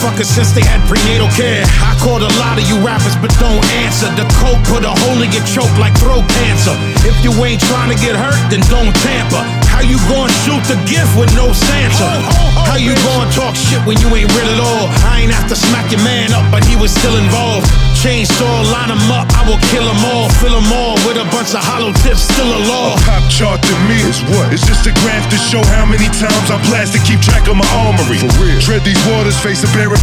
fuckers since they had prenatal care. I called a lot of you rappers, but don't answer. The coke put a hole in your choke like throat cancer. If you ain't trying to get hurt, then don't tamper. How you gonna shoot the gift with no Santa? How you gonna talk shit when you ain't real at all? I ain't have to smack your man up, but he was still involved. Chainsaw, line him up, I will kill them all. Fill them all with a bunch of hollow tips, still a law. A pop chart to me is what? It's just a graph to show how many times I blast to keep track of my armory. For real. Tread these waters, face a bear